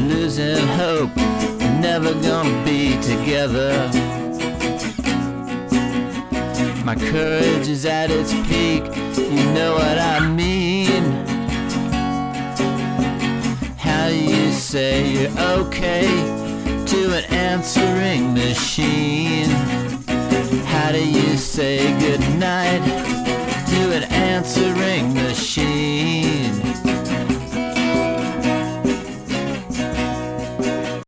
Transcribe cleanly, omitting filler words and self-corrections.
losing hope, we're never gonna be together. My courage is at its peak, you know what I mean. How do you say you're okay to an answering machine? How do you say goodnight to an answering machine?